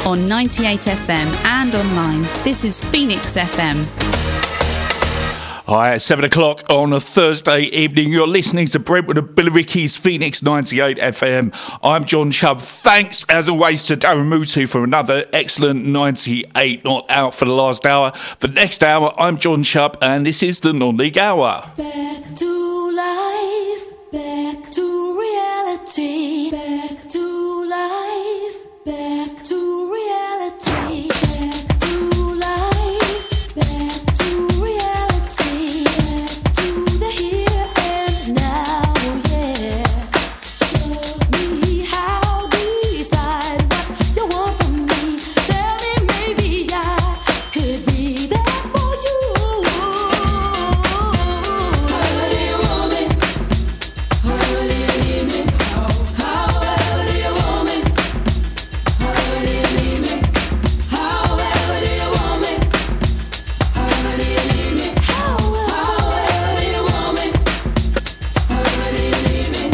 on 98 FM and online. This is Phoenix FM. Hi, at 7 o'clock on a Thursday evening. You're listening to Brentwood and Billericay's Phoenix 98 FM. I'm John Chubb. Thanks, as always, to Darren Mutu for another excellent 98 not out for the last hour. For the next hour, I'm John Chubb, and this is the Non-League Hour. Back to life, back to reality, back to life, back to reality, back to life, back to reality, back to the here and now, yeah. Show me how, decide what you want from me. Tell me maybe I could be there for you. However do you want me? However do you need me? However do you want me? However do you need me? However do you want me? However do you need me? However do you want me? However do you need me?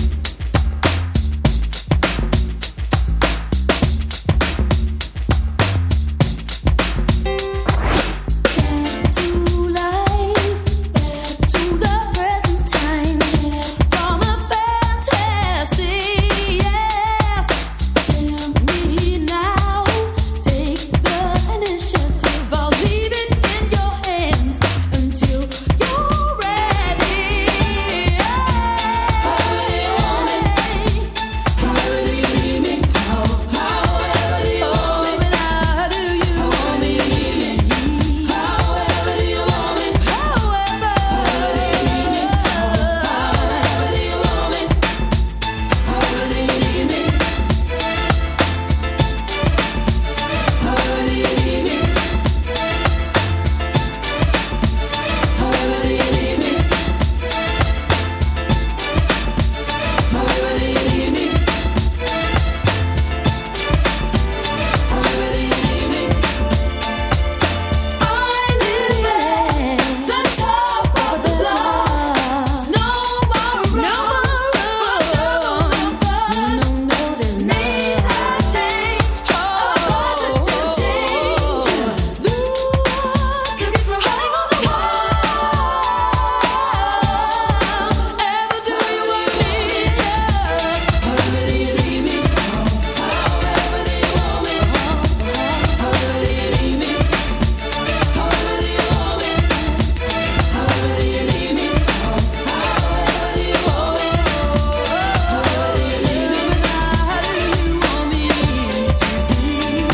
Back to life, back to the present time, from a fantasy, yes. Tell me now, take the initiative. I'll leave it in your hands until you're ready. However do you want me? However do you need me? However do you want me? How do you want me? However do you want me? However do you need me? However do you want me? However do you need me? However do you need me? However do you need me? However do you need me? However do you need me? I live at the top of the block. No more trouble. No, there's need a change, a positive change. Look at me hanging on the wall. Ever do you want me? Yes. However do you need me? However do you want me? However do you need me? However do you want me? However do you need me? However do you want me? However do you need me? How do you want me to be?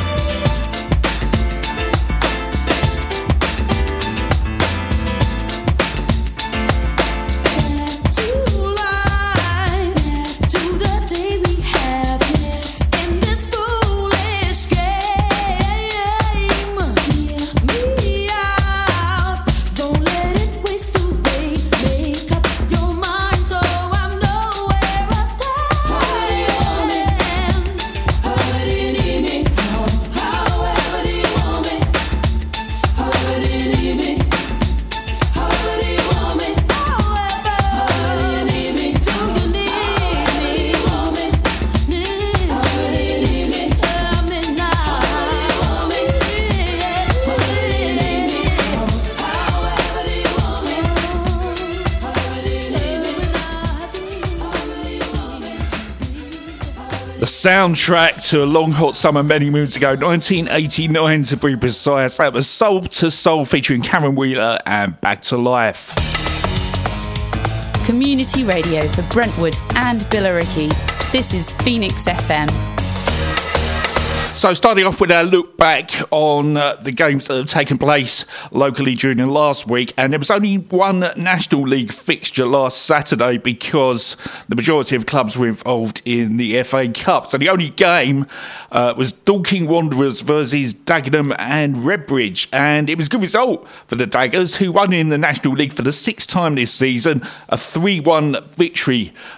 Back to life, back to the day we have in this foolish game. Hear me out, don't let it waste away. Make up your mind so I know where I stand. However do you need me? However do you want me? However do you need me? However do you want me? However do you need me? Do you need me? Want me? However do you need me? Tell me now. However do you want me? However do you need me? However do you want me? However do you need me? However do you want me? The soundtrack to a long hot summer many moons ago, 1989 to be precise. That was Soul to Soul featuring Cameron Wheeler and Back to Life. Community radio for Brentwood and Billericay. This is Phoenix FM. So starting off with our look back on the games that have taken place locally during the last week, and there was only one National League fixture last Saturday because the majority of clubs were involved in the FA Cup. So the only game was Dorking Wanderers versus Dagenham and Redbridge, and it was a good result for the Daggers, who won in the National League for the sixth time this season, a 3-1 victory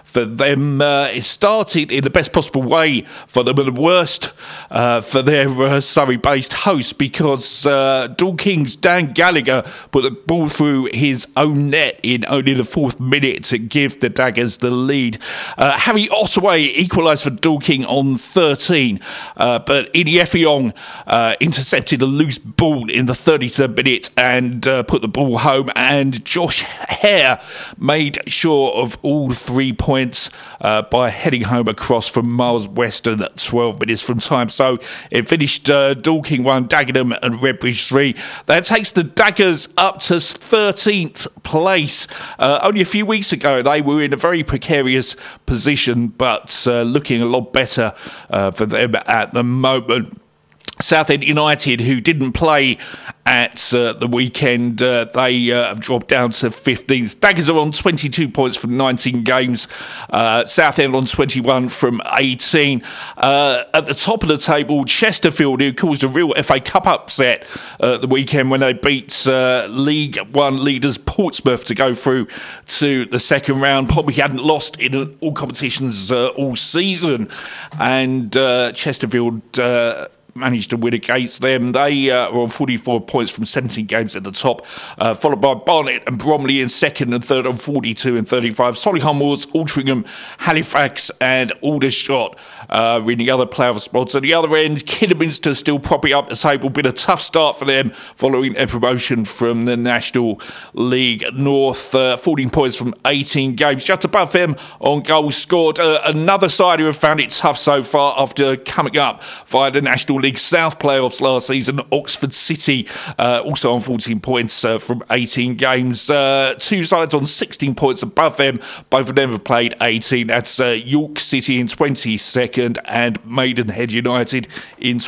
for them. It started in the best possible way for them, and the worst for their Surrey-based hosts, because Dorking's Dan Gallagher put the ball through his own net in only the 4th minute to give the Daggers the lead. Harry Ottaway equalised for Dorking on 13, but Ini Effiong intercepted a loose ball in the 33rd minute and put the ball home, and Josh Hare made sure of all 3 points by heading home across from Miles Weston at 12 minutes from time. So it finished Dorking 1, Dagenham and Redbridge 3. That takes the Daggers up to 13th place. Only a few weeks ago they were in a very precarious position, but looking a lot better for them at the moment. Southend United, who didn't play at the weekend, they have dropped down to 15th. Daggers are on 22 points from 19 games. Southend on 21 from 18. At the top of the table, Chesterfield, who caused a real FA Cup upset the weekend when they beat League One leaders Portsmouth to go through to the second round. Probably hadn't lost in all competitions all season. And Chesterfield managed to win against them. They were on 44 points from 17 games at the top, followed by Barnet and Bromley in second and third on 42 and 35. Solihull Moors, Altrincham, Halifax and Aldershot in the other playoff spots. At the other end, Kidderminster still propping up the table. Been a tough start for them following their promotion from the National League North. 14 points from 18 games. Just above them on goals scored. Another side who have found it tough so far after coming up via the National League South playoffs last season. Oxford City also on 14 points from 18 games. Two sides on 16 points above them. Both of them have played 18. That's York City in 22nd and Maidenhead United in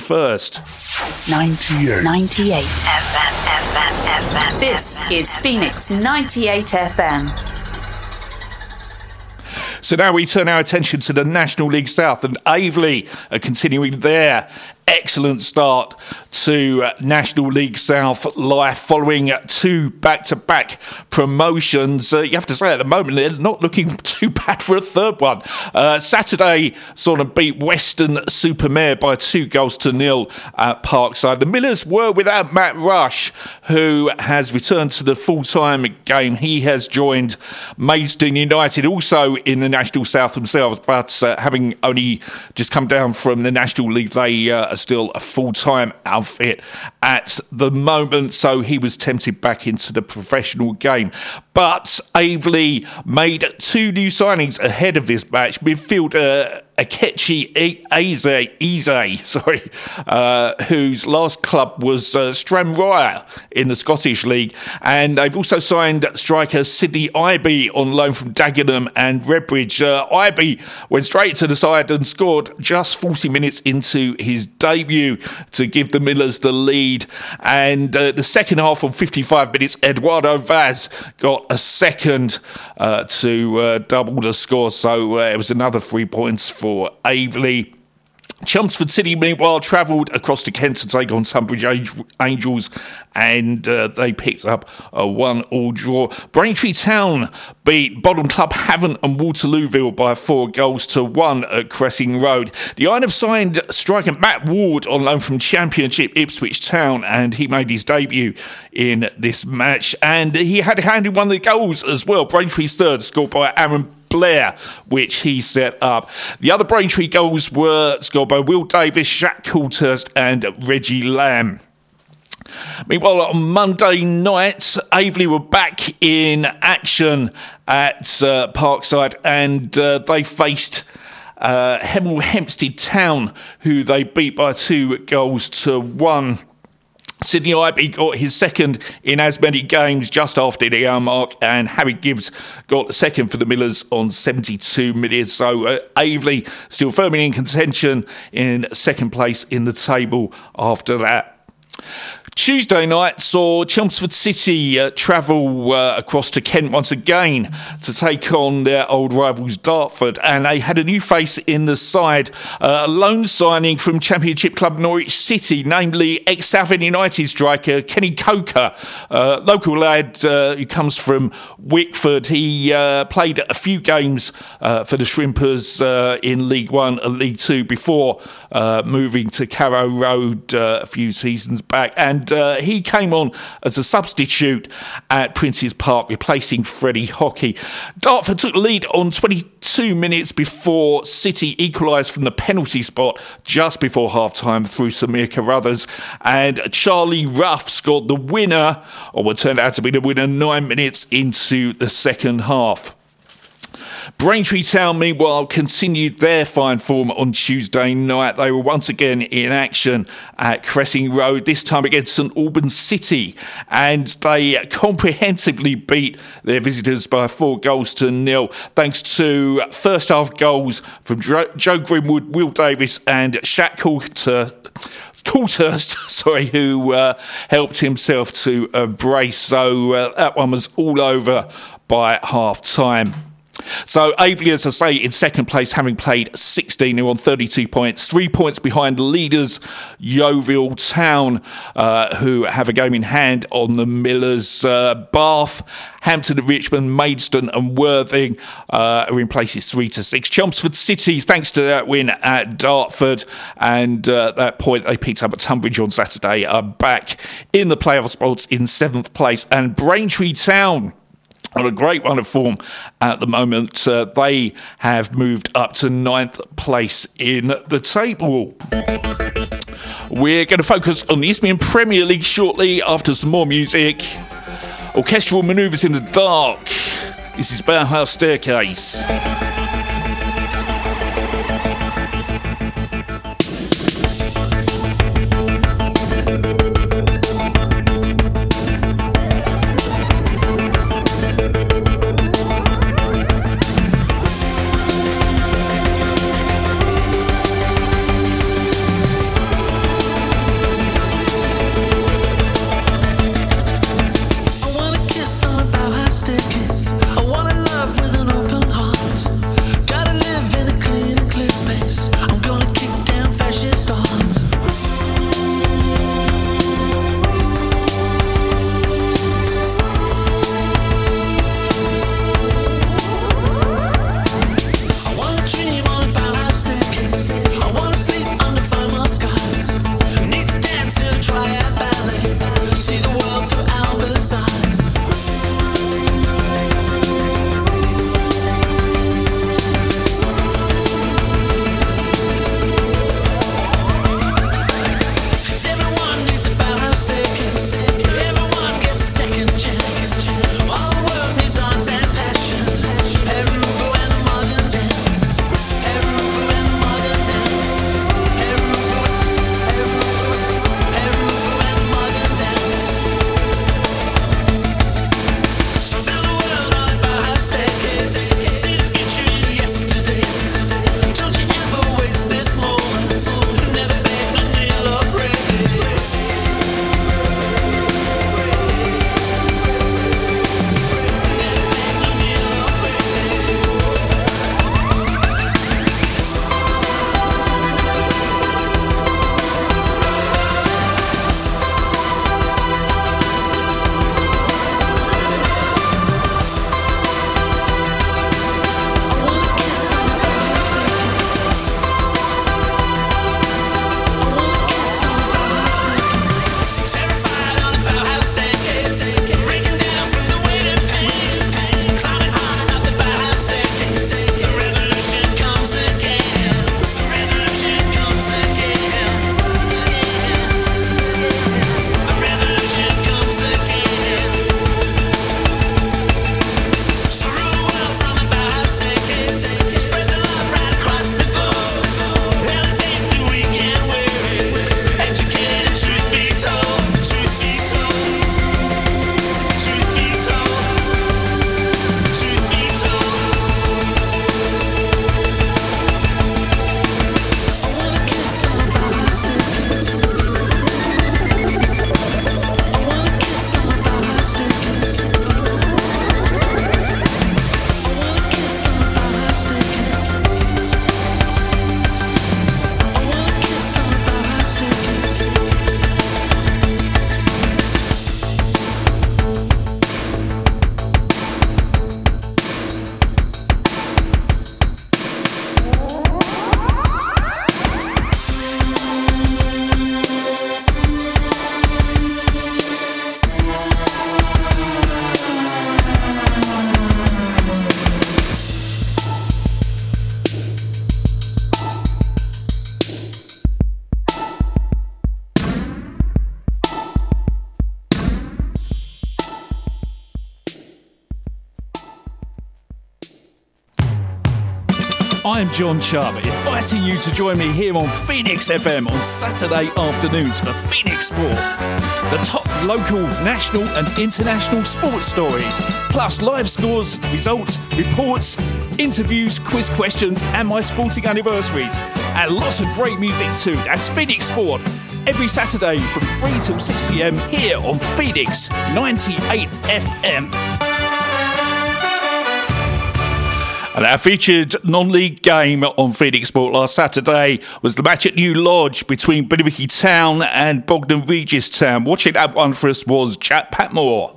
21st. 98 FM. This is Phoenix 98 FM. So now we turn our attention to the National League South, and Aveley are continuing their excellent start to National League South life following 2 back-to-back promotions. You have to say at the moment they're not looking too bad for a third one. Saturday saw them beat Weston-super-Mare by 2-0 at Parkside. The Millers were without Matt Rush, who has returned to the full-time game. He has joined Maidstone United, also in the National South themselves, but having only just come down from the National League, they are still a full-time outfit at the moment, so he was tempted back into the professional game. But Aveley made 2 new signings ahead of this match. Midfielder Akechi Eze, whose last club was Stranraer in the Scottish League, and they've also signed striker Sidney Ibe on loan from Dagenham and Redbridge. Ibe went straight to the side and scored just 40 minutes into his debut to give the Millers the lead. And the second half of 55 minutes, Eduardo Vaz got a second to double the score. So it was another 3 points for Aveley. Chelmsford City, meanwhile, travelled across to Kent to take on Tunbridge Angels, and they picked up a 1-1 draw. Braintree Town beat Bottom Club Havant and Waterlooville by 4-1 at Cressing Road. The Iron have signed striker Matt Ward on loan from Championship Ipswich Town, and he made his debut in this match, and he had a hand in one of the goals as well. Braintree's third, scored by Aaron Blair, which he set up. The other Braintree goals were scored by Will Davis, Jack Coulthurst and Reggie Lamb. Meanwhile, on Monday night, Aveley were back in action at Parkside, and they faced Hemel Hempstead Town, who they beat by 2-1. Sidney Ibe got his second in as many games just after the hour mark, and Harry Gibbs got the second for the Millers on 72 minutes. So Aveley still firmly in contention in second place in the table after that. Tuesday night saw Chelmsford City travel across to Kent once again to take on their old rivals Dartford, and they had a new face in the side, a loan signing from Championship club Norwich City, namely ex-Southend United striker Kenny Coker, local lad who comes from Wickford. He played a few games for the Shrimpers in League One and League Two before moving to Carrow Road a few seasons back, and he came on as a substitute at Prince's Park, replacing Freddie Hockey. Dartford took the lead on 22 minutes before City equalised from the penalty spot just before half-time through Samir Carruthers, and Charlie Ruff scored the winner, or what turned out to be the winner, 9 minutes into the second half. Braintree Town, meanwhile, continued their fine form on Tuesday night. They were once again in action at Cressing Road, this time against St Albans City, and they comprehensively beat their visitors by 4-0, thanks to first half goals from Joe Grimwood, Will Davis and Shaq Coulthurst, who helped himself to a brace. So that one was all over by half-time. So Aveley, as I say, in second place, having played 16, on 32 points, 3 points behind leaders Yeovil Town, who have a game in hand on the Millers. Bath, Hampton and Richmond, Maidstone and Worthing are in places 3 to 6. Chelmsford City, thanks to that win at Dartford, and that point they picked up at Tunbridge on Saturday, are back in the playoff spots in 7th place. And Braintree Town, on a great run of form at the moment, they have moved up to 9th place in the table. We're going to focus on the Isthmian Premier League shortly after some more music. Orchestral Manoeuvres in the Dark. This is Bauhaus Staircase. I wanna kiss on a Bauhaus staircase. I wanna love with an open heart. I'm John Chubb, inviting you to join me here on Phoenix FM on Saturday afternoons for Phoenix Sport. The top local, national and international sports stories, plus live scores, results, reports, interviews, quiz questions and my sporting anniversaries. And lots of great music too. That's Phoenix Sport. Every Saturday from 3 till 6 p.m. here on Phoenix 98 FM. And our featured non-league game on Phoenix Sport last Saturday was the match at New Lodge between Billericay Town and Bognor Regis Town. Watching that one for us was Jack Patmore.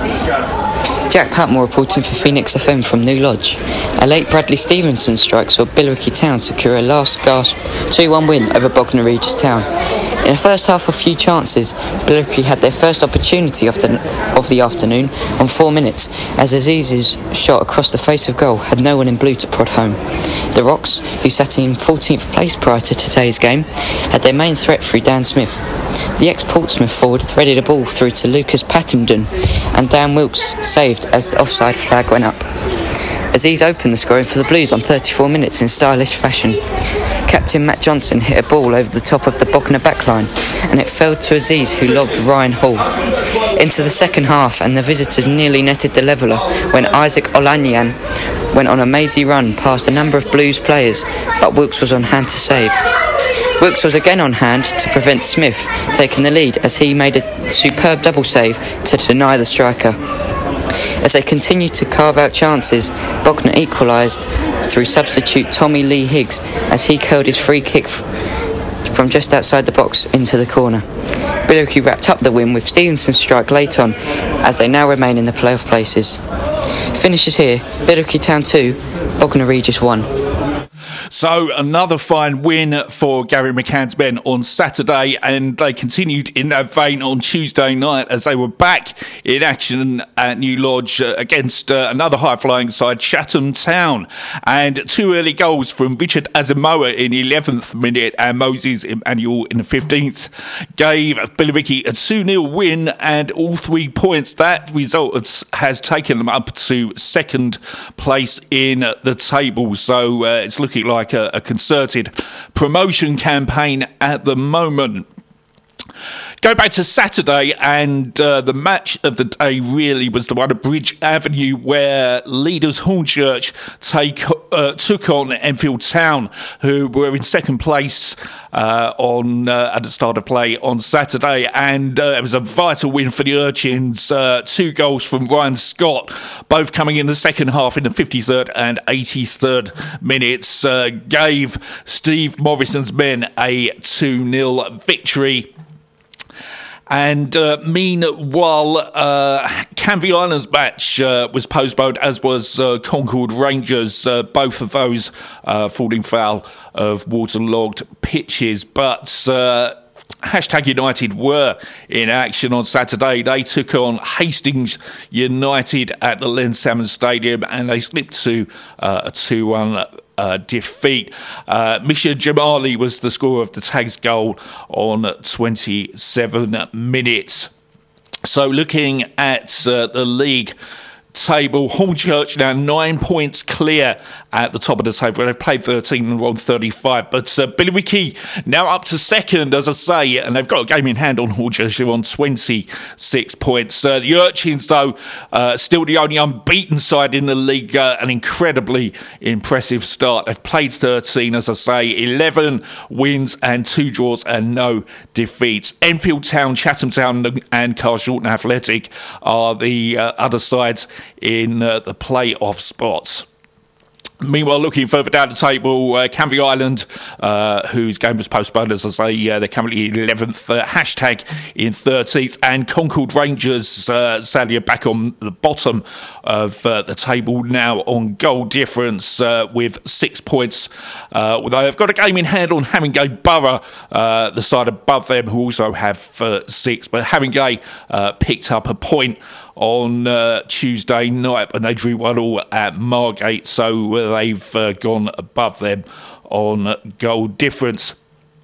Jack Patmore reporting for Phoenix FM from New Lodge. A late Bradley Stevenson strike saw Billericay Town secure a last gasp 2-1 win over Bognor Regis Town. In the first half of few chances, Billericay had their first opportunity of the afternoon on 4 minutes, as Aziz's shot across the face of goal had no one in blue to prod home. The Rocks, who sat in 14th place prior to today's game, had their main threat through Dan Smith. The ex-Portsmouth forward threaded a ball through to Lucas Pattington, and Dan Wilkes saved as the offside flag went up. Aziz opened the scoring for the Blues on 34 minutes in stylish fashion. Captain Matt Johnson hit a ball over the top of the Bognor backline, and it fell to Aziz, who lobbed Ryan Hall into the second half, and the visitors nearly netted the leveller when Isaac Olanyan went on a mazy run past a number of Blues players, but Wilkes was on hand to save. Wilkes was again on hand to prevent Smith taking the lead, as he made a superb double save to deny the striker. As they continued to carve out chances, Bognor equalised through substitute Tommy Lee Higgs, as he curled his free kick from just outside the box into the corner. Billericay wrapped up the win with Stevenson's strike late on, as they now remain in the playoff places. Finishes here: Billericay Town 2, Bognor Regis 1. So another fine win for Gary McCann's men on Saturday, and they continued in that vein on Tuesday night as they were back in action at New Lodge against another high-flying side, Chatham Town. And 2 early goals from Richard Asamoah in the 11th minute and Moses Emmanuel in the 15th gave Billericay a 2-0 win, and all 3 points. That result has taken them up to second place in the table. So it's looking like a concerted promotion campaign at the moment. Go back to Saturday, and the match of the day really was the one at Bridge Avenue, where leaders Hornchurch took on Enfield Town, who were in second place at the start of play on Saturday, and it was a vital win for the Urchins. 2 goals from Ryan Scott, both coming in the second half in the 53rd and 83rd minutes, gave Steve Morrison's men a 2-0 victory. And meanwhile, Canvey Island's match was postponed, as was Concord Rangers, both of those falling foul of waterlogged pitches. But Hashtag United were in action on Saturday. They took on Hastings United at the Len Salmon Stadium, and they slipped to a 2-1 defeat. Misha Jamali was the scorer of the Tags goal on 27 minutes. So looking at the league table, Hornchurch now 9 points clear at the top of the table. They've played 13 and won 35, but Billericay now up to second, as I say, and they've got a game in hand on Hornchurch. They're on 26 points. The Urchins, though, still the only unbeaten side in the league. An incredibly impressive start. They've played 13, as I say, 11 wins and 2 draws and no defeats. Enfield Town, Chatham Town and Carshalton Athletic are the other sides in the playoff spots. Meanwhile, looking further down the table, Canvey Island, whose game was postponed, as I say, they're currently in 11th, Hashtag in 13th, and Concord Rangers, sadly, are back on the bottom of the table now on goal difference with 6 points. They've got a game in hand on Haringey Borough, the side above them, who also have 6, but Haringey picked up a point on Tuesday night, and they drew 1-1 at Margate, so they've gone above them on goal difference.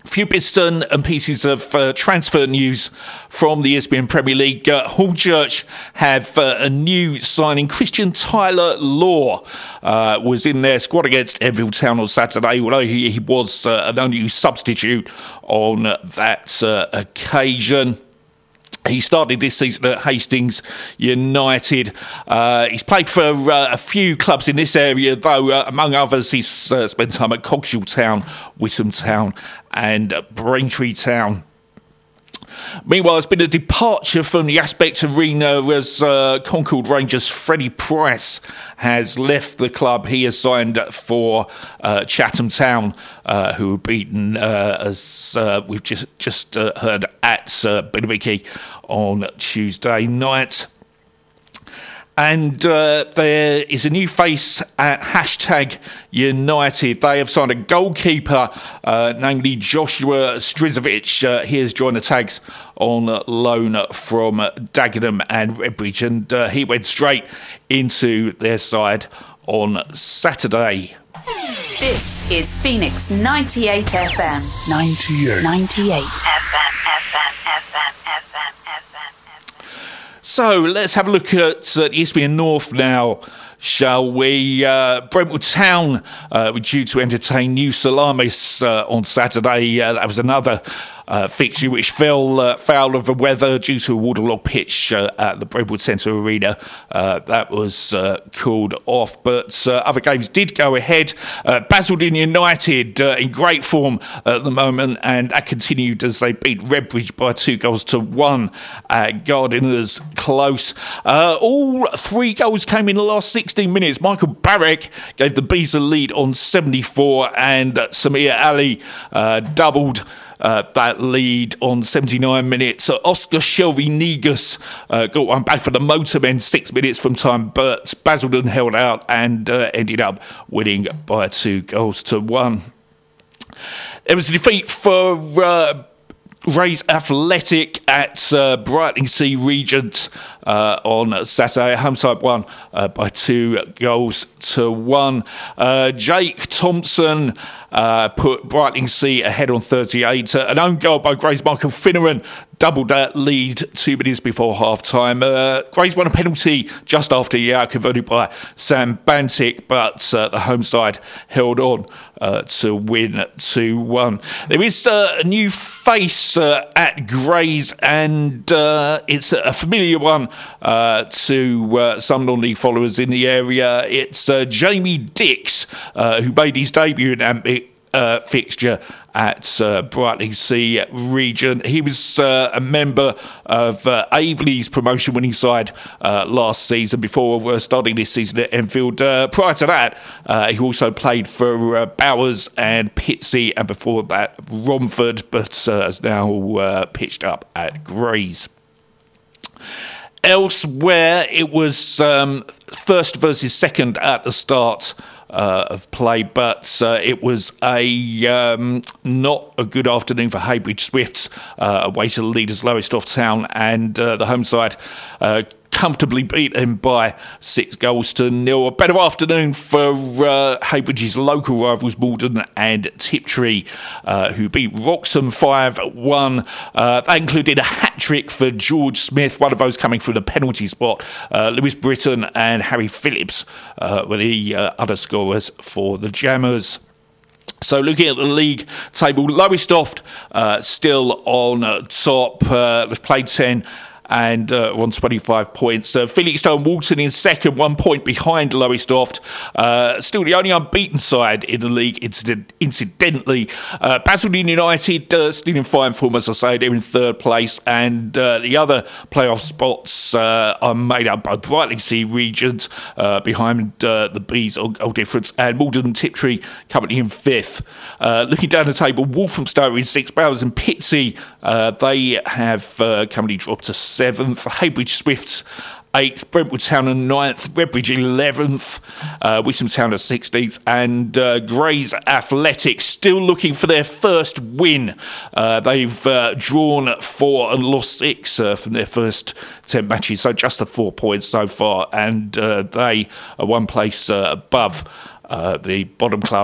few bits and pieces of transfer news from the ESPN Premier League. Hornchurch have a new signing. Christian Tyler Law was in their squad against Enfield Town on Saturday, although he was an unused substitute on that occasion. He started this season at Hastings United. He's played for a few clubs in this area, though, among others, he's spent time at Coggeshall Town, Witham Town and Braintree Town. Meanwhile, there's been a departure from the Aspect Arena as Concord Rangers' Freddie Price has left the club. He has signed for Chatham Town, who were beaten, as we've just heard, at Billericay on Tuesday night. And there is a new face at Hashtag United. They have signed a goalkeeper, namely Joshua Strizovic. He has joined the Tags on loan from Dagenham and Redbridge, and he went straight into their side on Saturday. This is Phoenix 98 FM. 98 FM. So let's have a look at ESPN North now, shall we? Brentwood Town were due to entertain New Salamis on Saturday. That was another fixture which fell foul of the weather due to a waterlogged pitch at the Brentwood Centre Arena. That was called off, but other games did go ahead. Basildon United in great form at the moment, and that continued as they beat Redbridge by 2-1 at Gardeners Close. All 3 goals came in the last 16 minutes. Michael Barrick gave the Bees a lead on 74, and Samir Ali doubled that lead on 79 minutes. Oscar Shelby Negus got one back for the Motormen 6 minutes from time, but Basildon held out and ended up winning by 2-1. There was a defeat for Grays Athletic at Brightlingsea Regent on Saturday. Homeside won by 2-1. Jake Thompson put Brightlingsea ahead on 38. An own goal by Grays Michael Finneran doubled that lead 2 minutes before half-time. Grays won a penalty just after the hour, converted by Sam Bantic, but the home side held on to win 2-1. There is a new face at Grays, and it's a familiar one to some non-league followers in the area. It's Jamie Dix, who made his debut in that fixture at Brightlingsea Regent. He was a member of Aveley's promotion-winning side last season before starting this season at Enfield. Prior to that, he also played for Bowers and Pitsea, and before that, Romford, but has now pitched up at Grays. Elsewhere, it was first versus second at the start of play, but it was a not a good afternoon for Heybridge Swifts, away to the leaders Lowestoft Town, and the home side comfortably beaten by 6-0. A better afternoon for Heybridge's local rivals Malden and Tiptree, who beat Wroxham 5-1. That included a hat-trick for George Smith, one of those coming through the penalty spot. Lewis Britton and Harry Phillips were the other scorers for the Jammers. So looking at the league table, Lowestoft still on top. They've played 10 and on 25 points. Felixstowe Walton in second, 1 point behind Lowestoft. Still the only unbeaten side in the league, incidentally. Basildon United still in fine form, as I say, they're in third place, and the other playoff spots are made up by Brightlingsea Regent behind the Bees on goal difference, and Malden and Tiptree currently in fifth. Looking down the table, Walthamstow in sixth, Bowers and Pitsea, they have currently dropped to seventh. Heybridge Swifts 8th, Brentwood Town and 9th, Redbridge 11th, Witham Town at 16th, and Grays Athletic still looking for their first win. They've drawn 4 and lost 6 from their first 10 matches, so just the 4 points so far, and they are one place above the bottom club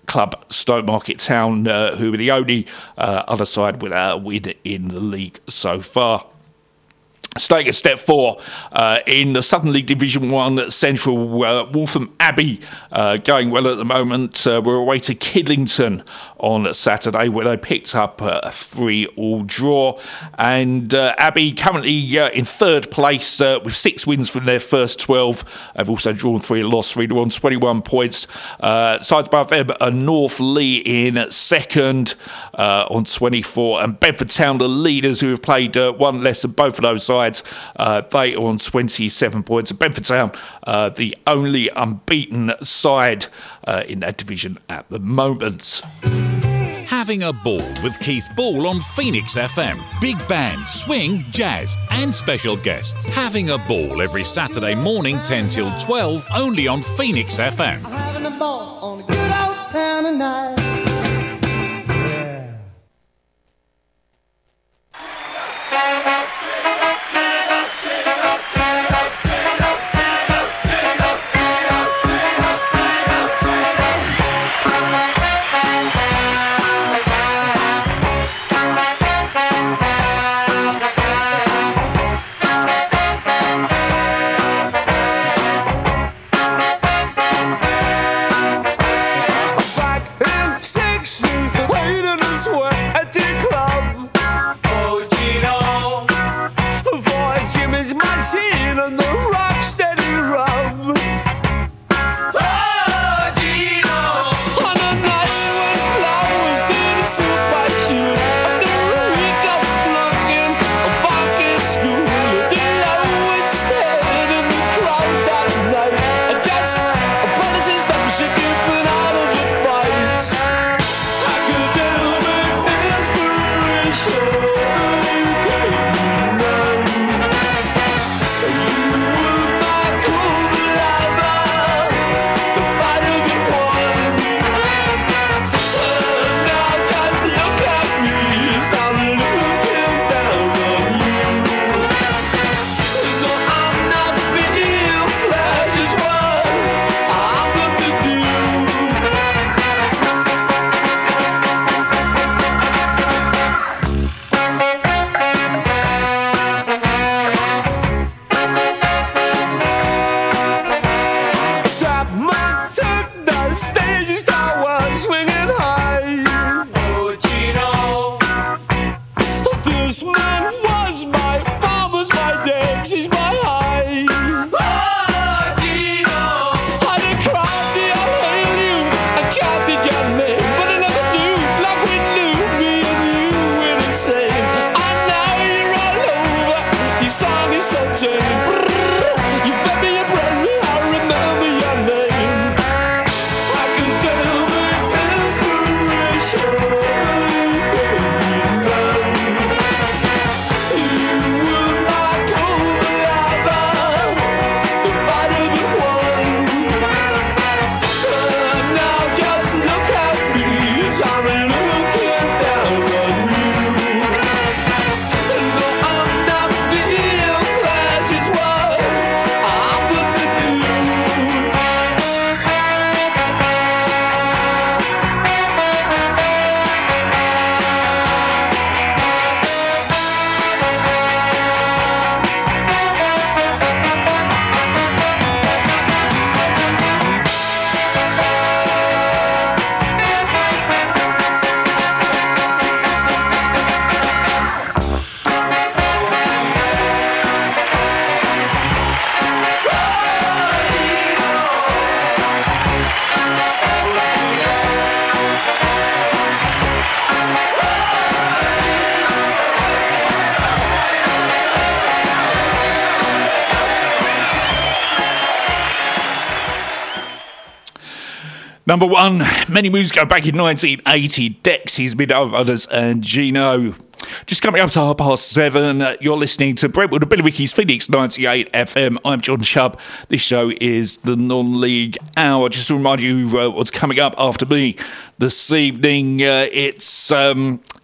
club Stowmarket Town, who were the only other side without a win in the league so far. Staying at step 4 in the Southern League Division 1 Central, Waltham Abbey going well at the moment. We're away to Kidlington on Saturday, where they picked up a 3-3 draw. And Abbey currently in third place with 6 wins from their first 12. They've also drawn 3 and lost 3 to 1, 21 points. Sides above them are North Lee in second on 24. And Bedford Town, the leaders, who have played one less than both of those sides. They are on 27 points. And Bedford Town, the only unbeaten side in that division at the moment. Having a Ball with Keith Ball on Phoenix FM. Big band, swing, jazz and special guests. Having a Ball every Saturday morning 10 till 12 only on Phoenix FM. I'm having a ball on a good old town tonight. Number 1, many moons ago back in 1980, Dexys, Mid Others and Gino. Just coming up to 7:30, you're listening to Brentwood and Billericay's Phoenix 98 FM. I'm John Chubb. This show is the Non-League Hour. Just to remind you what's coming up after me this evening. It's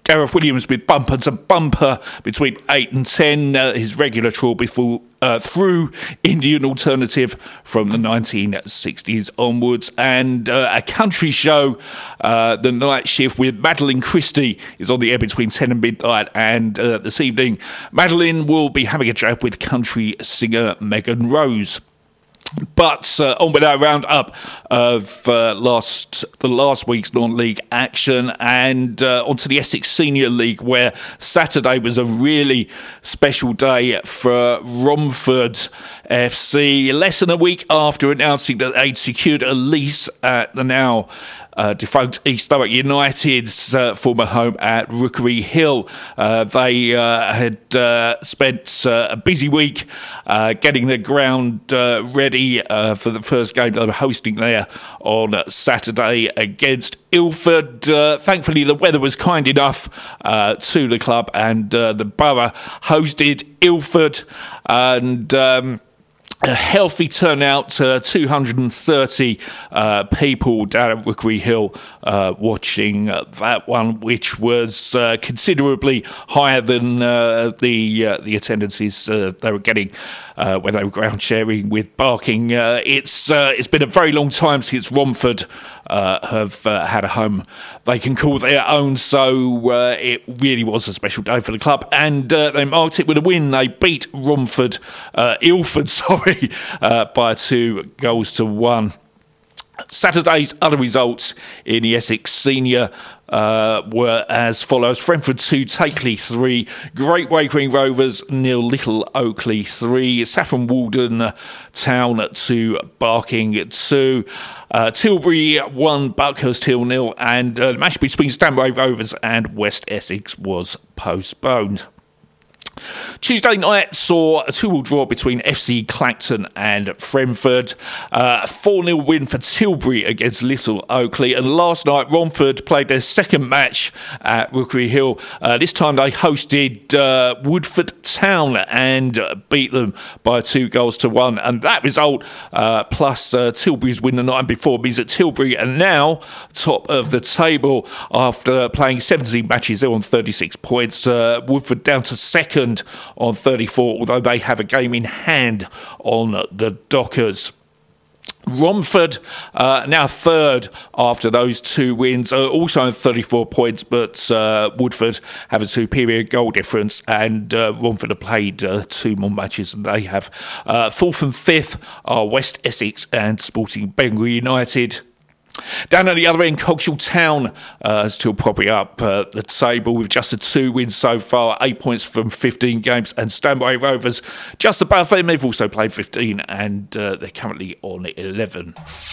Gareth Williams with bumper to bumper between 8 and 10. His regular tour before through Indian Alternative from the 1960s onwards. And a country show, The Night Shift with Madeline Christie, is on the air between 10 and midnight. And this evening, Madeline will be having a chat with country singer Megan Rose. But on with our roundup of the last week's non-league action, and onto the Essex Senior League, where Saturday was a really special day for Romford FC. Less than a week after announcing that they'd secured a lease at the now defunct East Thurrock United's former home at Rookery Hill. They had spent a busy week getting the ground ready for the first game they were hosting there on Saturday against Ilford. Thankfully, the weather was kind enough to the club, and the borough hosted Ilford, and a healthy turnout, 230 people down at Rookery Hill watching that one, which was considerably higher than the attendances they were getting when they were ground sharing with Barking. It's been a very long time since Romford have had a home they can call their own, so it really was a special day for the club, and they marked it with a win. They beat Ilford, by 2-1. Saturday's other results in the Essex Senior were as follows: Frentford 2, Takeley 3, Great Wakering Rovers 0, Little Oakley 3, Saffron Walden Town 2, Barking 2, Tilbury 1, Buckhurst Hill 0, and the match between Stanway Rovers and West Essex was postponed. Tuesday night saw a 2-2 draw between FC Clacton and Frentford, a 4-0 win for Tilbury against Little Oakley, and last night Romford played their second match at Rookery Hill. This time they hosted Woodford Town and beat them by 2-1, and that result plus Tilbury's win the night before means that Tilbury are now top of the table after playing 17 matches. They're on 36 points. Woodford down to second on 34, although they have a game in hand on the Dockers. Romford now third after those two wins, also on 34 points, but Woodford have a superior goal difference, and Romford have played 2 more matches than they have. Fourth and fifth are West Essex and Sporting Bengal United. Down at the other end, Coggeshall Town still propping up the table with just the 2 wins so far, 8 points from 15 games, and Stanway Rovers just above them. They've also played 15, and they're currently on 11.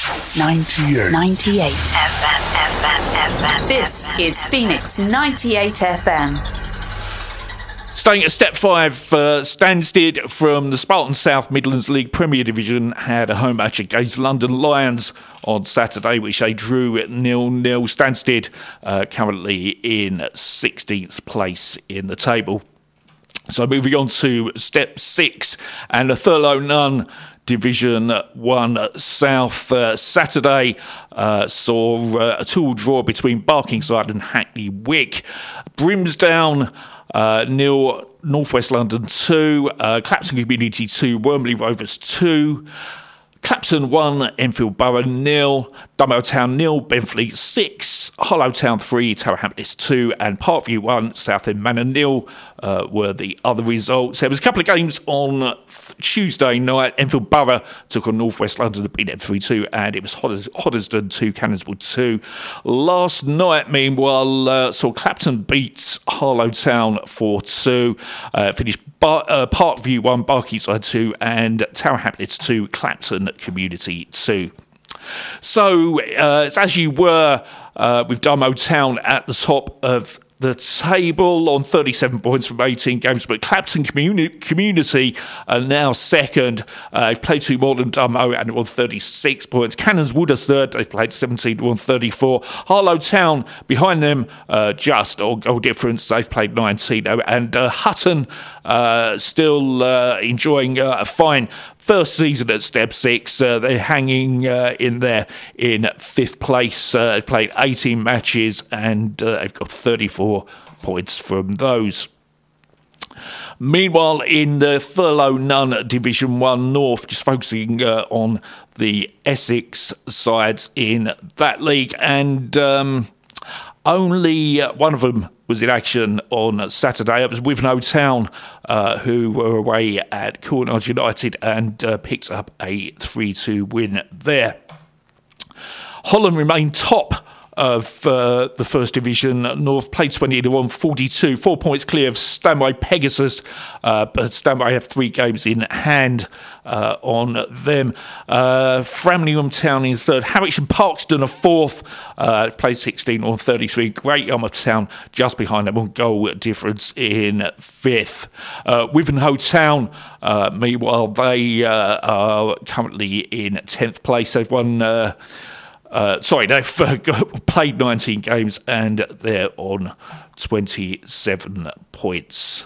98 FM. This is Phoenix 98 FM. Staying at Step 5, Stansted from the Spartan South Midlands League Premier Division had a home match against London Lions on Saturday, which they drew at 0-0. Stansted currently in 16th place in the table. So moving on to Step 6 and the Thurlow Nunn Division 1 South. Saturday saw a 2-2 draw between Barkingside and Hackney Wick. Brimsdown 0, North West London 2, Clapton Community 2, Wormley Rovers 2, Clapton 1, Enfield Borough 0, Dunmow Town 0, Benfleet 6, Hollow Town 3, Tower Hamlets 2, and Parkview 1, Southend Manor 0 were the other results. There was a couple of games on Tuesday night. Enfield Borough took on North West London to beat them 3-2, and it was Hoddesdon 2, Cannonswood 2. Last night, meanwhile, saw Clapton beat Harlow Town 4-2, finished Parkview 1, Barkingside 2, and Tower Hamlets 2, Clapton Community 2. So, it's as you were with Dunmow Town at the top of the table on 37 points from 18 games, but Clapton Community are now second. They've played 2 more than Dunmow and on 36 points. Cannonswood are third. They've played 17 on 34. Harlow Town behind them, just on goal difference. They've played 19. And Hutton still enjoying a fine first season at Step 6. They're hanging in there in 5th place. They've played 18 matches and they've got 34 points from those. Meanwhile, in the Furlough None Division 1 North, just focusing on the Essex sides in that league, and only one of them was in action on Saturday. It was Wivenhoe Town, who were away at Cournage United and picked up a 3-2 win there. Holland remained top of the First Division North, played 20-1, 42, 4 points clear of Stanway Pegasus, but Stanway have 3 games in hand on them. Framlingham Town in third, Harwich and Parkston are fourth, played 16-1, 33. Great Yarmouth Town just behind them on goal difference in fifth. Wivenhoe Town, meanwhile, they are currently in 10th place. They've won... they've played 19 games and they're on 27 points.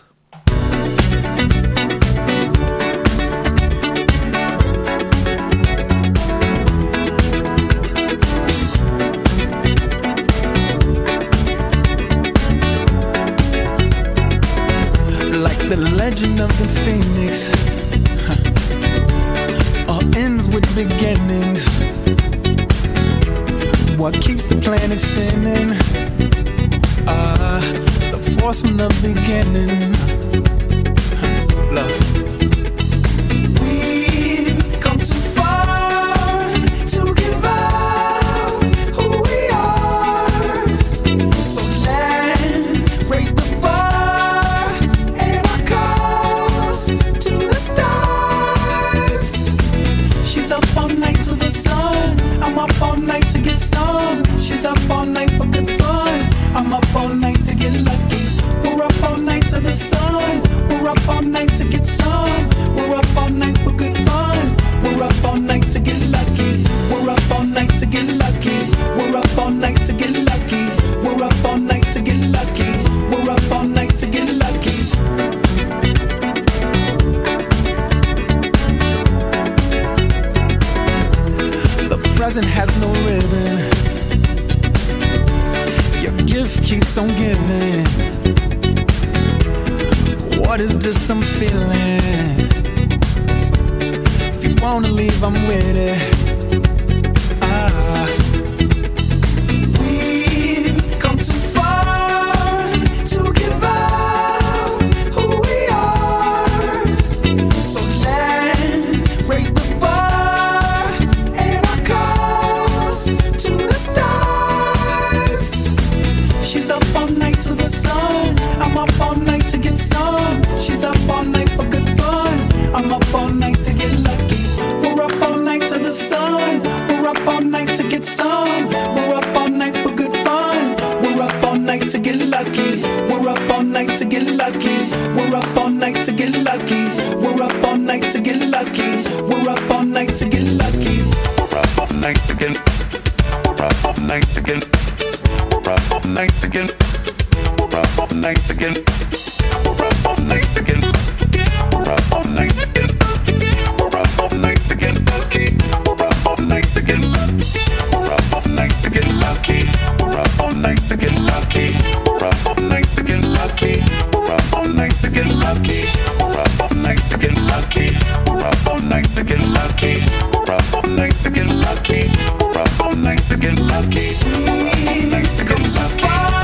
Like the legend of the Phoenix, all ends with beginnings. What keeps the planet spinning? The force from the beginning. Love. We've come too far to give up who we are. So let's raise the bar and our cups to the stars. She's up all night to the sun. I'm up all night to get some. She's up all night for good fun. I'm up all night to get lucky. We're up all night to the sun. We're up all night to get some. We're up all night for good fun. We're up all night to get lucky. We're up all night to get lucky. We're up all night to get lucky. We're up all night to get lucky. We're up all night to get lucky. The present has no ribbon. Your gift keeps on giving. What is this I'm feeling? If you wanna leave, I'm with it. We've come too far to give up who we are. So let's raise the bar and our cups to the stars. She's up all night to the sun. I'm up all night to get some. She's up all night for good fun. I'm up all night to get lucky. We're up all night to the sun. We're up all night to get some. We're up all night for good fun. We're up all night to get lucky. We're up all night to get lucky. We're up all night to get lucky. We're up all night to get lucky. We're up all night to get lucky. We're up all night to get. We're up all night to get. We're up all night to get. We're up all night to get. We're up all night to get. We're up all night to get. We're up all night to get lucky. We're up all night to get. We're up all night to get lucky. We're up all night to get lucky. We're up all night to get lucky. We're up all night to get lucky. We're up all night to get lucky. We're up all night to get lucky. We're up all night to get lucky. We're up all night to get lucky. We're up all night to get lucky.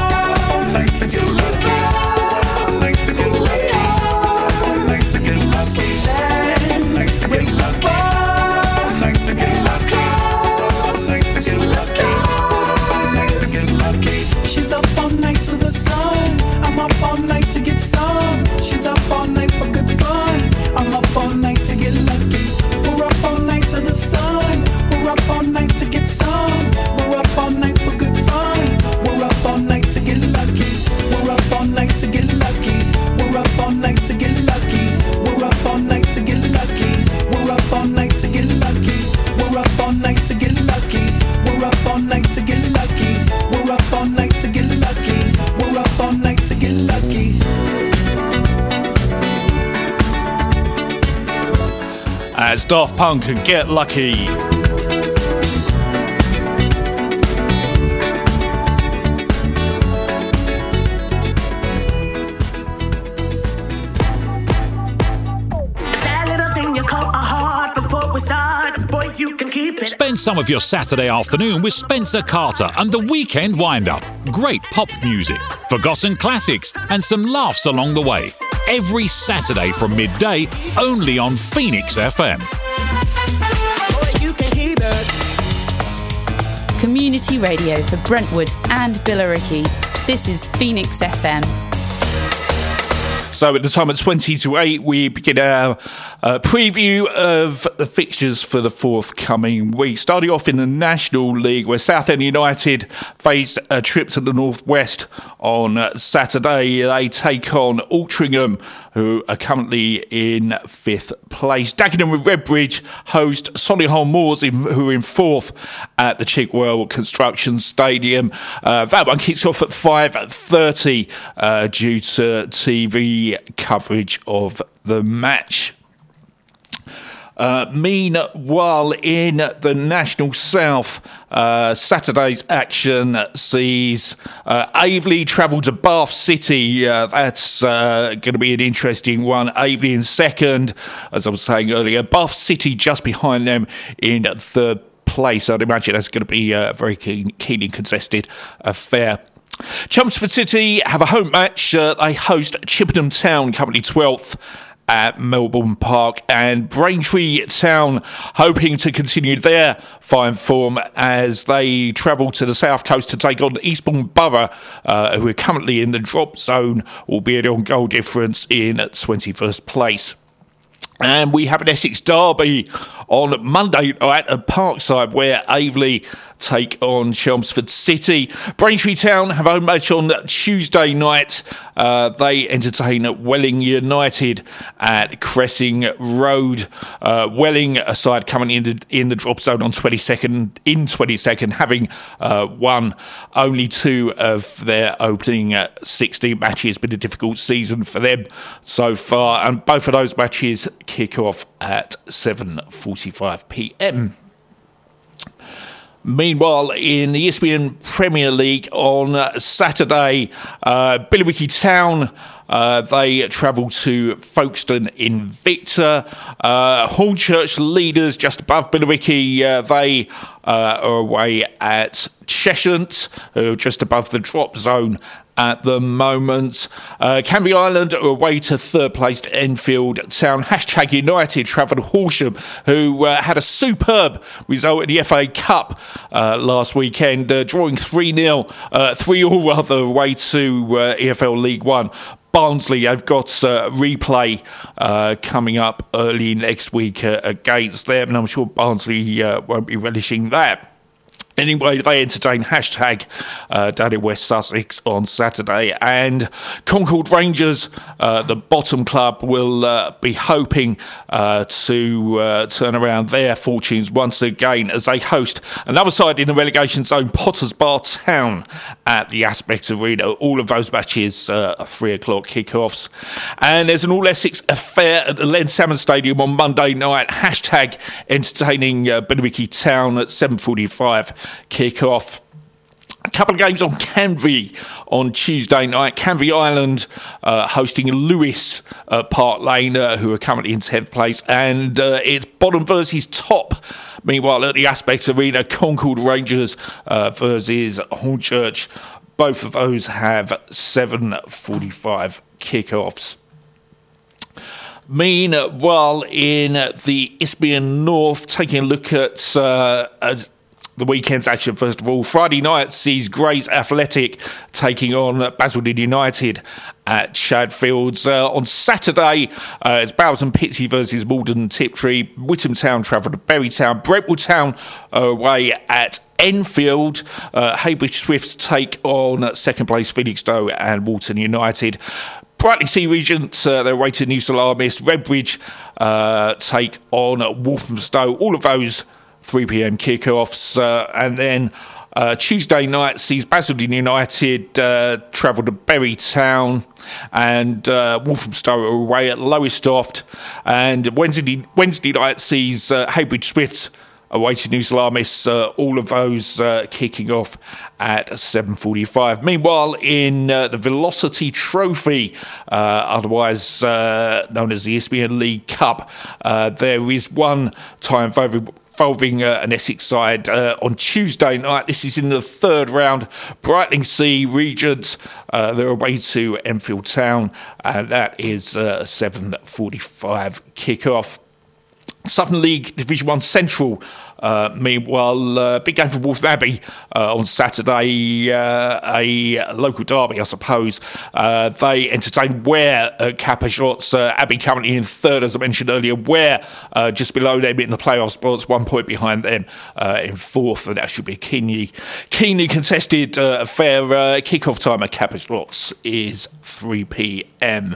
She's up all night to the sun. I'm up all night to get some. She's up all night for good fun. I'm up all night to get lucky. We're up all night to the sun. We're up all night to get some. We're up all night for good fun. We're up all night to get lucky. We're up all night to get lucky. We're up all night to get lucky. We're up all night to get lucky. We're up all night to get lucky. We're up all night to get lucky. We're up all night to get lucky. We're up all night to get lucky. We're up all night to get lucky. As Daft Punk and Get Lucky. Spend some of your Saturday afternoon with Spencer Carter and the Weekend Wind-Up. Great pop music, forgotten classics, and some laughs along the way. Every Saturday from midday, only on Phoenix FM. Community radio for Brentwood and Billericay. This is Phoenix FM. So at the time at 20 to 8, we begin our preview of the fixtures for the forthcoming week. Starting off in the National League, where Southend United face a trip to the Northwest on Saturday. They take on Altrincham, who are currently in 5th place. Dagenham and Redbridge host Solihull Moors, who are in 4th at the Chigwell Construction Stadium. That one kicks off at 5:30 due to TV coverage of the match. Meanwhile, in the National South, Saturday's action sees Aveley travel to Bath City. That's going to be an interesting one. Aveley in second, as I was saying earlier. Bath City just behind them in third place. I'd imagine that's going to be a very keenly contested affair. Chelmsford City have a home match. They host Chippenham Town, currently 12th at Melbourne Park, and Braintree Town hoping to continue their fine form as they travel to the south coast to take on Eastbourne Borough, who are currently in the drop zone, albeit on goal difference in 21st place. And we have an Essex derby on Monday night at Parkside, where Aveley take on Chelmsford City. Braintree Town have a home match on Tuesday night. They entertain Welling United at Cressing Road. Welling, a side coming in the drop zone on 22nd, having won only 2 of their opening 16 matches. Been a difficult season for them so far, and both of those matches kick off at 7:45 p.m. Meanwhile, in the Isthmian Premier League on Saturday, Billericay Town, they travel to Folkestone Invicta. Hornchurch leaders just above Billericay, they are away at Cheshunt, just above the drop zone at the moment. Canvey Island are away to third placed Enfield Town. #United travel to Horsham, who had a superb result in the FA Cup last weekend, drawing 3-0, 3-all rather, away to EFL League One. Barnsley have got replay coming up early next week against them, and I'm sure Barnsley won't be relishing that. Anyway, they entertain down in West Sussex on Saturday, and Concord Rangers, the bottom club, will be hoping to turn around their fortunes once again as they host another side in the relegation zone, Potters Bar Town, at the Aspect Arena. All of those matches are 3 o'clock kickoffs. And there's an All-Essex affair at the Len Salmon Stadium on Monday night, entertaining Billericay Town at 7:45 kick-off. A couple of games on Canvey on Tuesday night. Canvey Island hosting Lewis at Park Lane, who are currently in 10th place, and it's bottom versus top. Meanwhile, at the Aspect Arena, Concord Rangers versus Hornchurch. Both of those have 7:45 kickoffs. Meanwhile, in the Isthmian North, taking a look at the weekend's action, first of all. Friday night sees Grays Athletic taking on Basildon United at Shadfields. On Saturday, it's Bowers and Pitsea versus Malden Tiptree. Whittam Town travel to Bury Town. Brentwood Town away at Enfield. Heybridge Swifts take on second place Felixstowe and Walton United. Brightly Sea Regent, they're away to New Salamis. Redbridge take on Walthamstow. All of those 3 p.m. kickoffs, and then Tuesday night sees Basildon United travel to Bury Town, and Walthamstow are away at Lowestoft, and Wednesday night sees Heybridge Swifts away to New Salamis. All of those kicking off at 7:45. Meanwhile, in the Velocity Trophy, otherwise known as the Isthmian League Cup, there is one time involving an Essex side on Tuesday night. This is in the third round. Brightlingsea Regents, they're away to Enfield Town, and that is a 7:45 kick-off. Southern League Division 1 Central, meanwhile, big game for Waltham Abbey on Saturday, a local derby, I suppose. They entertained Ware at Kappa Shots. Abbey currently in third, as I mentioned earlier. Ware just below them in the playoff spots, 1 point behind them in fourth, and that should be a keenly contested affair. Kick-off time at Kappa Shots is 3 p.m.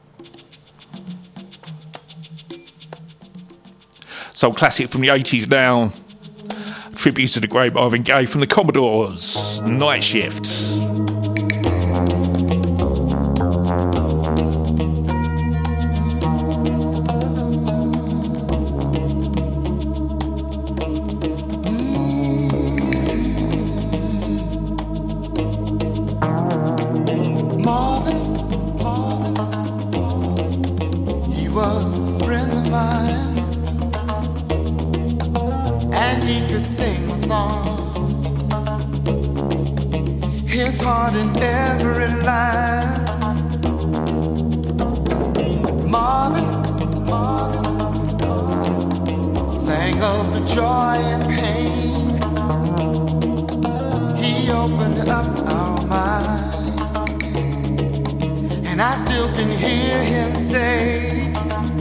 Soul classic from the 80s now. Tribute to the great Marvin Gaye from the Commodores. Night Shift. Marvin, he was a friend of mine. And he could sing a song, his heart in every line. Marvin sang of the joy and pain. He opened up our mind, and I still can hear him say,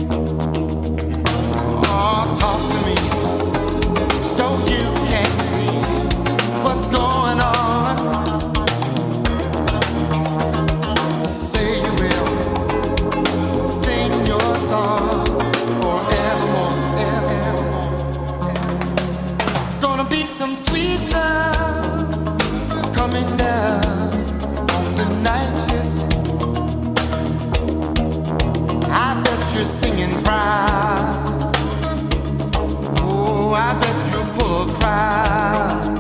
oh, talk to me so you can see what's going on. Say you will sing your songs forevermore, evermore. Gonna be some sweet sounds coming down on the night shift. I bet you're singing proud. Oh, I bet full of crowd.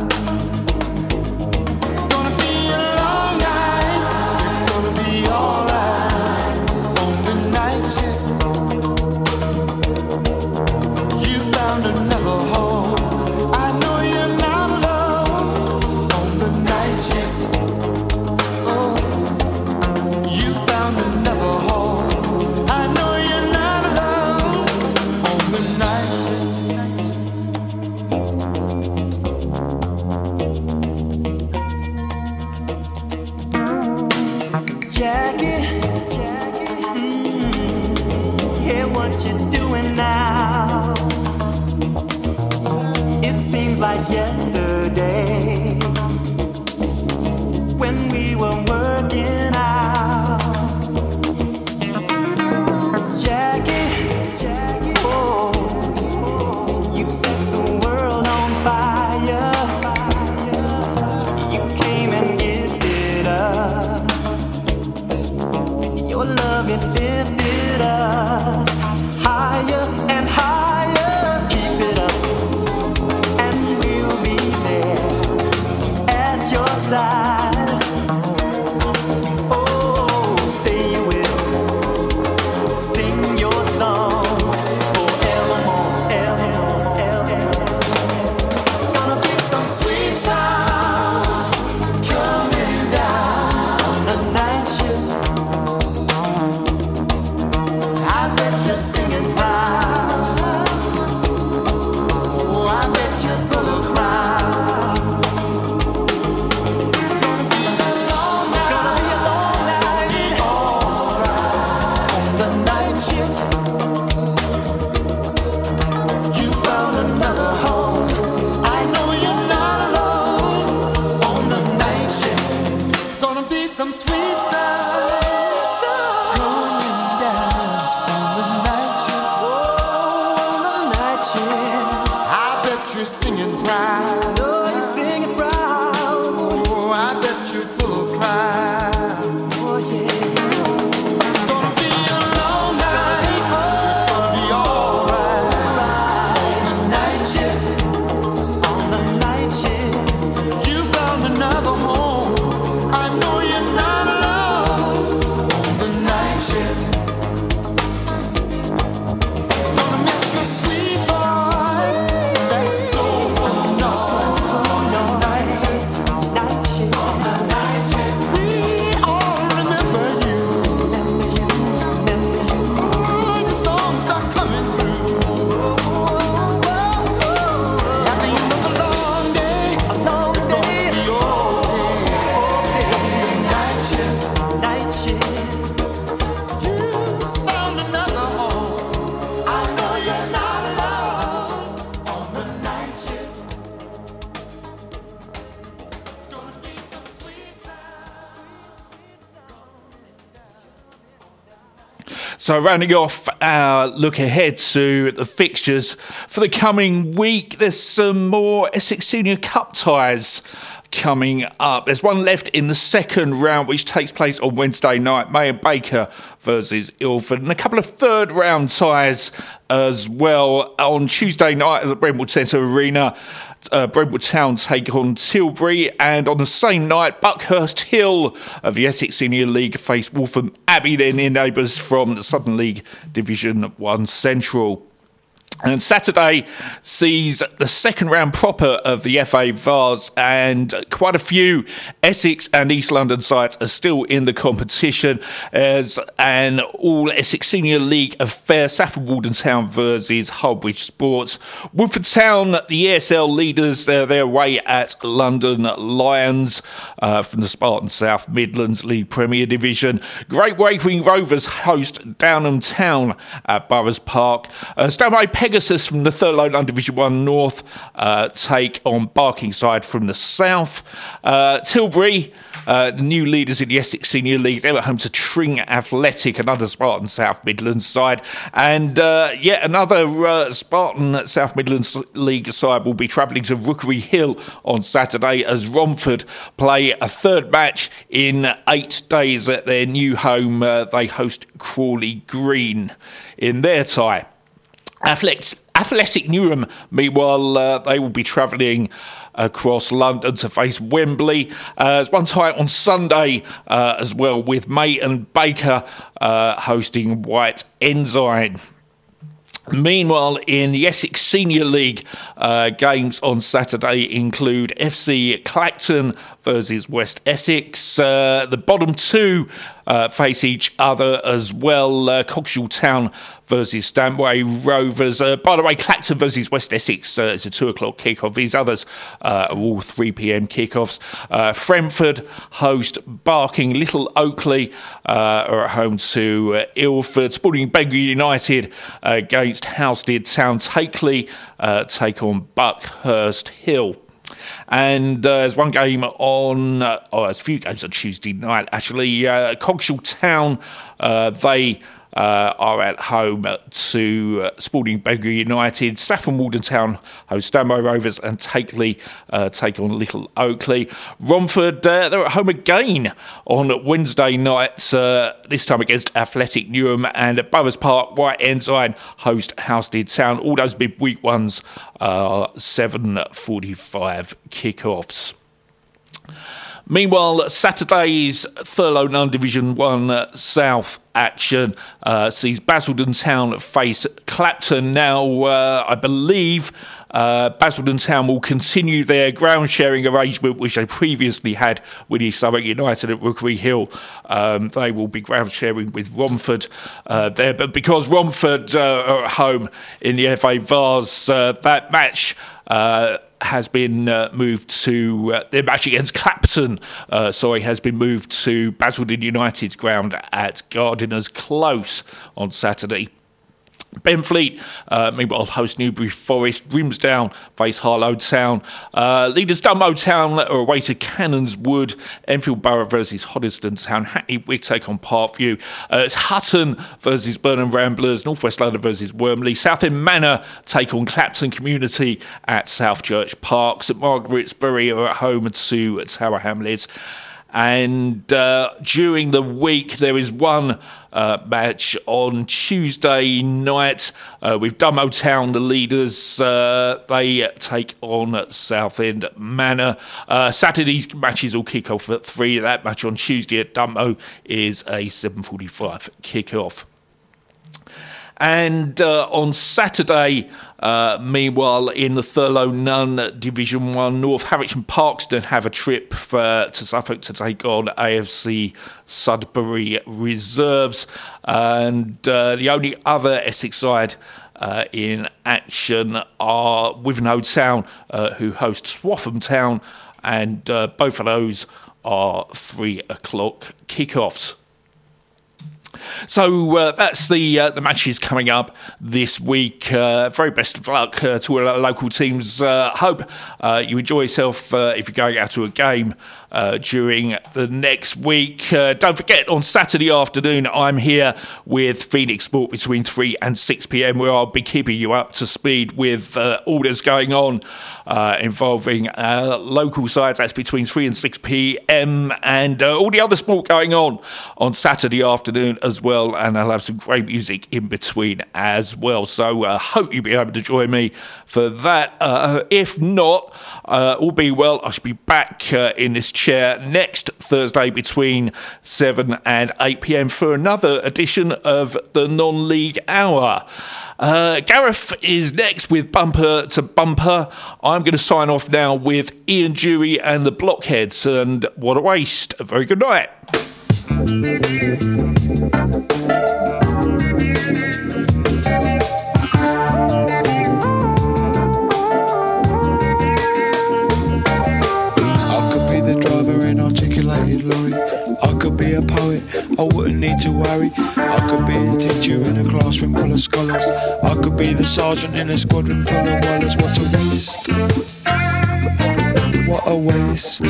Gonna be a long night. It's gonna be alright on the night shift. You found another home. I know you're not alone on the night shift. Oh, you found another home. I know you're not alone on the night shift. Jackie, hear what you're doing now. It seems like yesterday when we were working out. Jackie, oh, you set the world on fire. You came and gifted us your love, it lifted us higher and higher. Keep it up, and we'll be there at your side. Oh, say you will sing your songs forevermore, evermore, evermore. Gonna be some sweet sounds coming down the night shift. I bet you're singing proud. Oh, I bet you're full of crowd. Gonna be a long night. Alright on the night shift. You found another home. I know you're not alone on the night shift. Gonna be some sweet sounds coming down on the night shift. Oh, on the night shift. I bet you're singing proud. Oh, you're singing proud. Oh, I bet you're full of pride. Oh, yeah. Gonna be a long night. It's gonna be alright on the night shift. On the night shift. You found another home. I know you're not alone on the night shift. Gonna miss your sweet voice. That's So rounding off our look ahead to the fixtures for the coming week, there's some more Essex Senior Cup ties coming up. There's one left in the second round, which takes place on Wednesday night, May and Baker versus Ilford, and a couple of third round ties as well on Tuesday night at the Brentwood Centre Arena. Brentwood Town take on Tilbury, and on the same night Buckhurst Hill of the Essex Senior League face Waltham Abbey, their near neighbours from the Southern League Division 1 Central. And Saturday sees the second round proper of the FA Vars, and quite a few Essex and East London sides are still in the competition as an all Essex Senior League affair. Saffron Walden Town versus Hullbridge Sports. Woodford Town, the ESL leaders, they're away at London Lions from the Spartan South Midlands League Premier Division. Great Wavering Rovers host Downham Town at Boroughs Park. Stanway Pegasus from the Thurlow Division 1 North take on Barkingside from the South. Tilbury, the new leaders in the Essex Senior League, they're at home to Tring Athletic, another Spartan South Midlands side. And yet another Spartan South Midlands League side will be travelling to Rookery Hill on Saturday as Romford play a third match in 8 days at their new home. They host Crawley Green in their tie. Athletic Newham, meanwhile, they will be travelling across London to face Wembley. There's one tie on Sunday as well, with May and Baker hosting White Ensign. Meanwhile, in the Essex Senior League, games on Saturday include FC Clacton versus West Essex. The bottom two face each other as well. Coggeshall Town versus Stanway Rovers. By the way, Clacton versus West Essex is a 2 o'clock kickoff. These others are all 3 p.m. kickoffs. Frentford host Barking. Little Oakley are at home to Ilford. Sporting Bengal United against Houstead Town. Takeley take on Buckhurst Hill. And there's one game on, there's a few games on Tuesday night actually. Coggeshall Town, they are at home to Sporting Bengal United. Saffron Walden Town host Stanway Rovers, and Takeley take on Little Oakley. Romford, they're at home again on Wednesday night, this time against Athletic Newham, and at Boroughs Park, White Ensign host Houstead Town. All those big week ones are 7:45 kickoffs. Meanwhile, Saturday's Thurlow Nunn Division 1 South action sees Basildon Town face Clapton. Now, I believe Basildon Town will continue their ground sharing arrangement which they previously had with East Surrey United at Rookery Hill. They will be ground sharing with Romford there, but because Romford are at home in the FA Vars, that match has been moved to their match against Clapton. Has been moved to Basildon United's ground at Gardiner's Close on Saturday. Benfleet, meanwhile, host Newbury Forest. Grimsdown face Harlow Town. Leaders Dunmow Town are away to Cannons Wood. Enfield Borough versus Hoddesdon Town. Hackney Wick take on Parkview. It's Hutton versus Burnham Ramblers. North West London versus Wormley. Southend Manor take on Clapton Community at South Church Park. St Margaret's Bury are at home to Tower Hamlets. And during the week, there is one match on Tuesday night with Dunmow Town, the leaders. They take on Southend Manor. Saturday's matches will kick off at 3. That match on Tuesday at Dunmow is a 7:45 kick-off. And on Saturday, meanwhile, in the Thurlow Nunn Division 1 North, Harwich and Parkston have a trip to Suffolk to take on AFC Sudbury Reserves. And the only other Essex side in action are Wivenhoe Town, who host Swaffham Town, and both of those are 3 o'clock kickoffs. So that's the matches coming up this week. Very best of luck to all our local teams. Hope you enjoy yourself if you're going out to a game during the next week. Don't forget, on Saturday afternoon, I'm here with Phoenix Sport between 3 and 6 p.m, where I'll be keeping you up to speed with all that's going on involving local sides. That's between 3 and 6 p.m, and all the other sport going on Saturday afternoon as well. And I'll have some great music in between as well. So hope you'll be able to join me for that. If not, all being well, I should be back in this chair next Thursday between 7 and 8 p.m for another edition of the Non-League Hour. Gareth is next with Bumper to Bumper. I'm going to sign off now with Ian Dury and the Blockheads, and what a waste. A very good night. Articulated lorry. I could be a poet, I wouldn't need to worry. I could be a teacher in a classroom full of scholars. I could be the sergeant in a squadron full of wallers. What a waste. What a waste.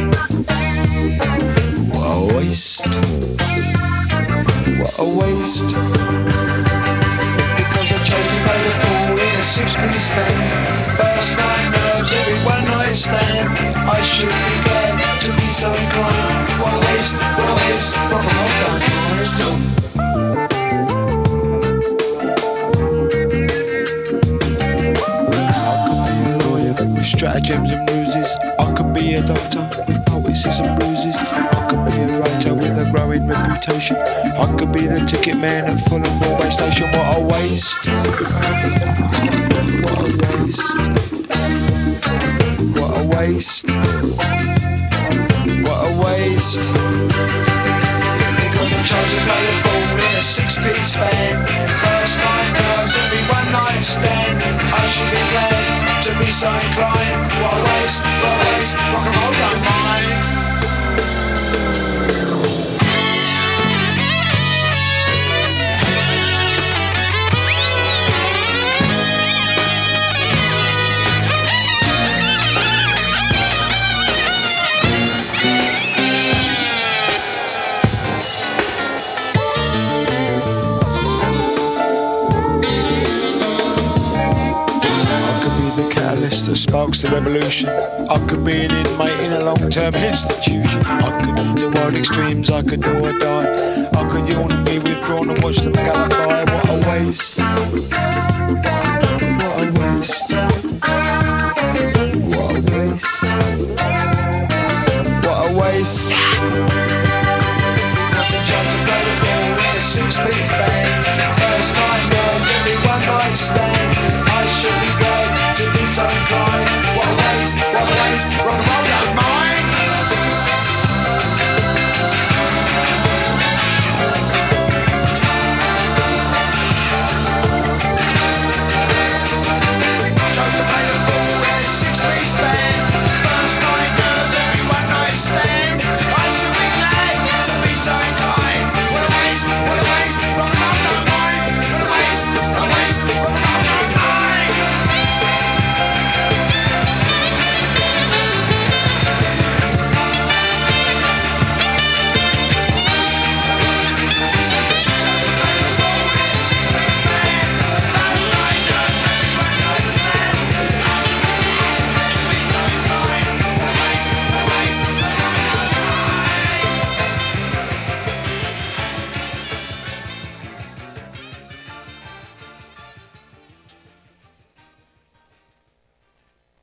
What a waste. What a waste. Because I chose to play the fool in a six-piece band. First night nerves, every one night stand. I should be glad to be so inclined. What a waste, what a waste. Rock and roll down, let's go. I could be a lawyer with stratagems and ruses. I could be a doctor with poesis and bruises. I could be a writer with a growing reputation. I could be the ticket man at Fulham Railway Station. What a waste. What a waste. What a waste. What a waste. Because I chose to play the fool in a six-piece band. First night nerves, every one night stand. I should be glad to be so inclined. What a waste, what a waste. Rock and roll don't mind. That sparks the revolution. I could be an inmate in a long-term institution. I could enter wild extremes, I could do or die. I could yawn and be withdrawn and watch them gallify. What a waste. What a waste.